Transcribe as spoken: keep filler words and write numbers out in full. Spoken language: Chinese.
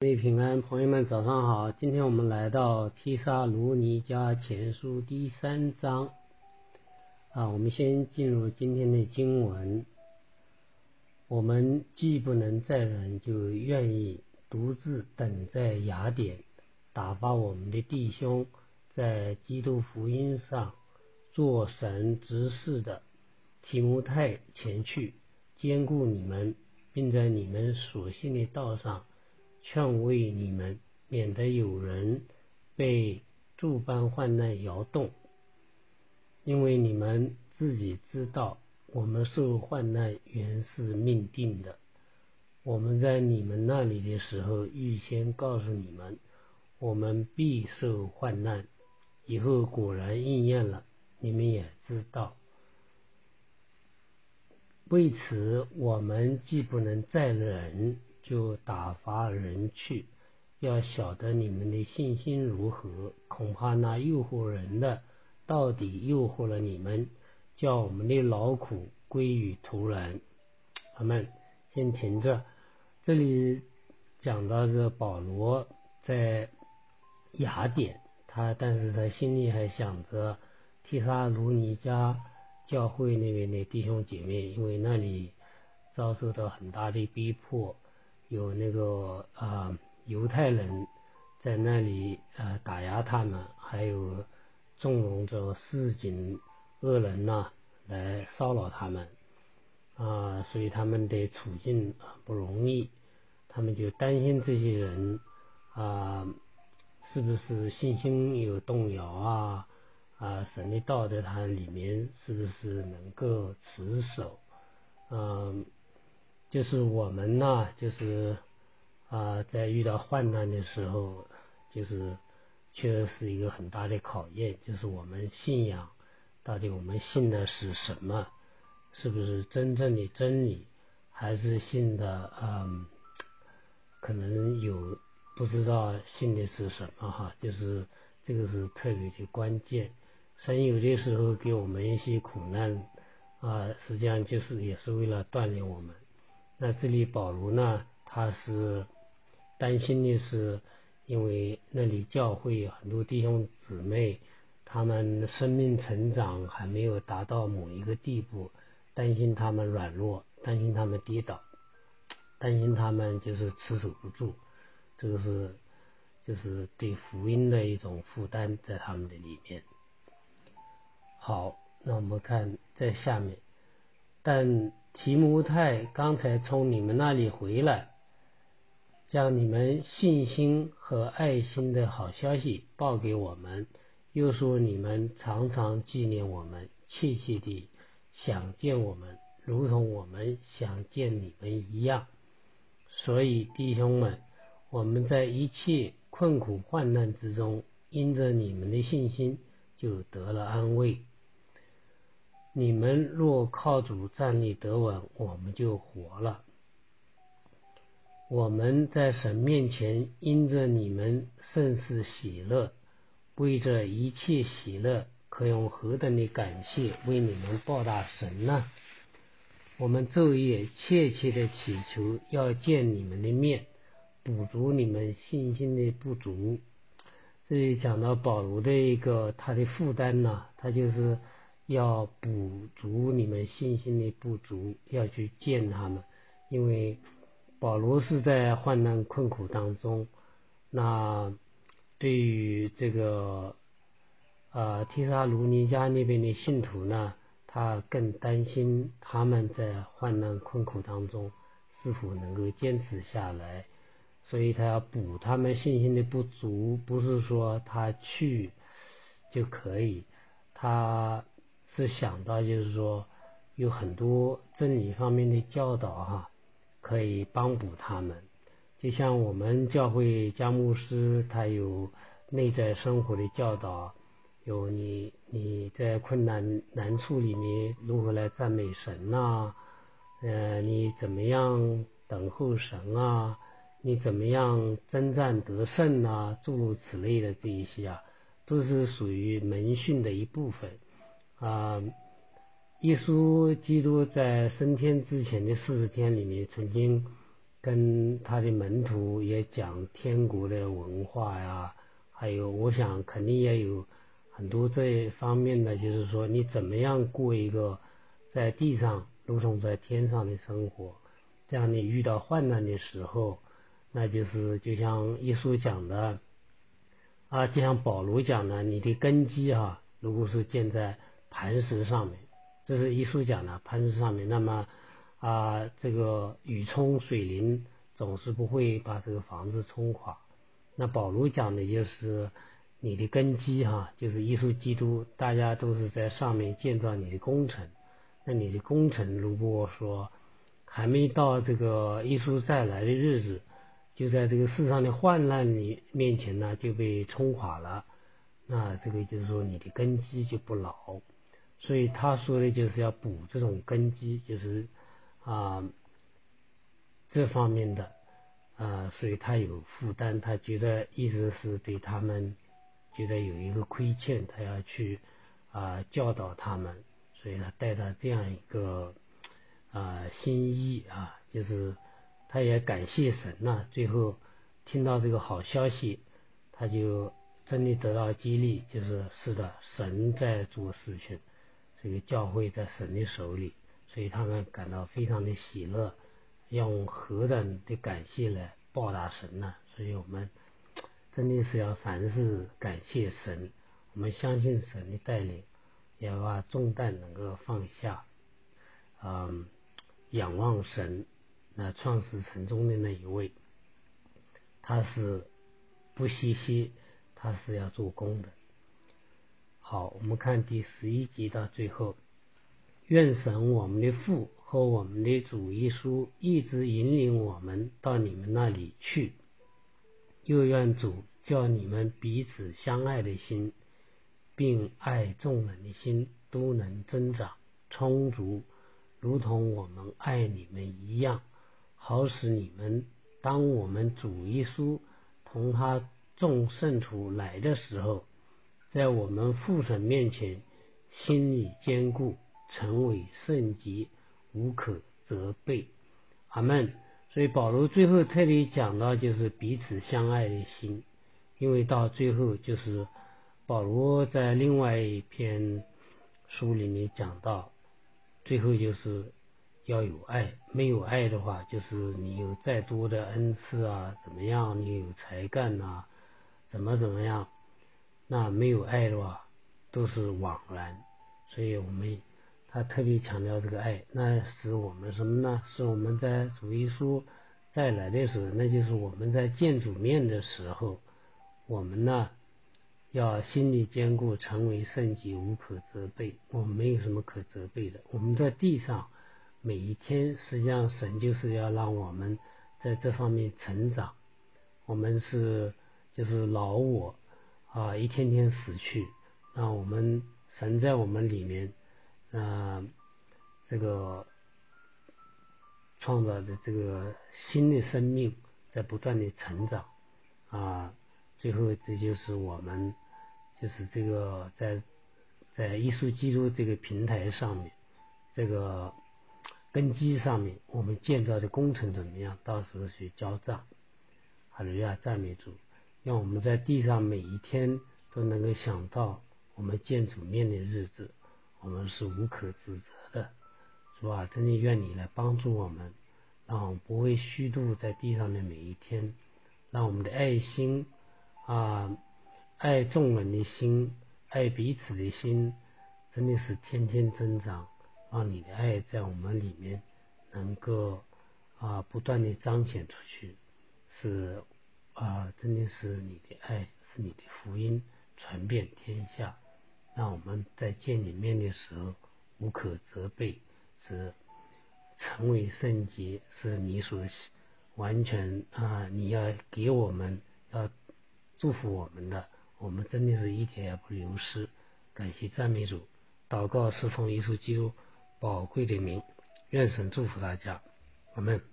各位平安，朋友们早上好。今天我们来到提撒罗尼迦前书第三章啊，我们先进入今天的经文。我们既不能再忍，就愿意独自等在雅典，打发我们的弟兄在基督福音上做神执事的提摩太前去，兼顾你们，并在你们所信的道上劝慰你们，免得有人被诸般患难摇动。因为你们自己知道，我们受患难原是命定的。我们在你们那里的时候，预先告诉你们，我们必受患难。以后果然应验了，你们也知道。为此，我们既不能再忍，就打发人去，要晓得你们的信心如何。恐怕那诱惑人的到底诱惑了你们，叫我们的劳苦归于徒然。阿们。先停着。这里讲到这保罗在雅典，他但是他心里还想着提撒罗尼迦教会那边的弟兄姐妹，因为那里遭受到很大的逼迫，有那个啊犹太人在那里啊打压他们，还有纵容着市井恶人呐、啊、来骚扰他们啊，所以他们的处境不容易，他们就担心这些人啊是不是信心有动摇啊啊，神的道在他里面是不是能够持守？嗯，就是我们呢，就是啊，在遇到患难的时候，就是确实是一个很大的考验，就是我们信仰到底我们信的是什么？是不是真正的真理，还是信的嗯，可能有不知道信的是什么哈？就是这个是特别的关键。神有的时候给我们一些苦难啊，实际上就是也是为了锻炼我们。那这里保罗呢，他是担心的是，因为那里教会很多弟兄姊妹，他们生命成长还没有达到某一个地步，担心他们软弱，担心他们跌倒，担心他们就是持守不住，这个是就是对福音的一种负担在他们的里面。好，那我们看在下面，但提摩太刚才从你们那里回来，将你们信心和爱心的好消息报给我们，又说你们常常纪念我们，切切地想见我们，如同我们想见你们一样。所以弟兄们，我们在一切困苦患难之中，因着你们的信心，就得了安慰。你们若靠主站立得稳，我们就活了。我们在神面前因着你们甚是喜乐，为这一切喜乐，可用何等的感谢为你们报答神呢？我们昼夜切切的祈求，要见你们的面，补足你们信心的不足。这里讲到保罗的一个他的负担呢，他就是要补足你们信心的不足，要去见他们。因为保罗是在患难困苦当中，那对于这个呃提撒罗尼迦那边的信徒呢，他更担心他们在患难困苦当中是否能够坚持下来，所以他要补他们信心的不足，不是说他去就可以，他是想到就是说有很多真理方面的教导哈，可以帮补他们。就像我们教会家牧师，他有内在生活的教导，有你你在困难难处里面如何来赞美神呐、呃，你怎么样等候神啊，你怎么样征战得胜啊，诸如此类的这一些啊，都是属于门训的一部分啊。耶稣基督在升天之前的四十天里面，曾经跟他的门徒也讲天国的文化呀，还有我想肯定也有很多这方面的，就是说你怎么样过一个在地上如同在天上的生活，这样你遇到患难的时候，那就是就像耶稣讲的啊，就像保罗讲的，你的根基哈、啊，如果是建在磐石上面，这是耶稣讲的磐石上面，那么啊，这个雨冲水淋总是不会把这个房子冲垮。那保罗讲的就是你的根基哈、啊，就是耶稣基督，大家都是在上面建造你的工程。那你的工程如果说还没到这个耶稣再来的日子，就在这个世上的患难里面前呢就被冲垮了，那这个就是说你的根基就不牢。所以他说的就是要补这种根基，就是啊这方面的啊，所以他有负担，他觉得意思是对他们觉得有一个亏欠，他要去啊教导他们，所以他带他这样一个啊心意啊，就是他也感谢神呐、啊，最后听到这个好消息，他就真的得到激励，就是是的，神在做事情，这个教会在神的手里，所以他们感到非常的喜乐，用何等的感谢来报答神呢？所以我们真的是要凡事感谢神，我们相信神的带领，也要把重担能够放下，嗯，仰望神，那创始成终的那一位，他是不惜息，他是要做工的。好，我们看第十一集到最后，愿神我们的父和我们的主耶稣一直引领我们到你们那里去，又愿主叫你们彼此相爱的心，并爱众人的心都能增长充足，如同我们爱你们一样，好使你们当我们主耶稣同他众圣徒来的时候，在我们父神面前心里坚固，成为圣洁，无可责备。阿们。所以保罗最后特地讲到就是彼此相爱的心，因为到最后就是保罗在另外一篇书里面讲到，最后就是要有爱，没有爱的话，就是你有再多的恩赐啊，怎么样，你有才干啊，怎么怎么样，那没有爱的话都是枉然。所以我们他特别强调这个爱，那使我们什么呢？是我们在主耶稣再来的时候，那就是我们在见主面的时候，我们呢要心里坚固，成为圣洁，无可责备。我们没有什么可责备的。我们在地上每一天，实际上神就是要让我们在这方面成长。我们是就是老我啊，一天天死去，让我们神在我们里面啊，这个创造的这个新的生命在不断的成长啊，最后这就是我们就是这个在在耶稣基督这个平台上面，这个根基上面，我们建造的工程怎么样？到时候去交账。哈利路亚，赞美主！让我们在地上每一天都能够想到我们见主面的日子，我们是无可指责的，是吧？真的愿你来帮助我们，让我们不会虚度在地上的每一天，让我们的爱心啊，爱众人的心，爱彼此的心，真的是天天增长，让你的爱在我们里面能够啊不断的彰显出去，是啊，真的是你的爱，是你的福音传遍天下，让我们在见你面的时候无可责备，是成为圣洁，是你所完全啊，你要给我们要祝福我们的，我们真的是一点也不流失。感谢赞美主，祷告是奉耶稣基督宝贵的名，愿神祝福大家，阿们。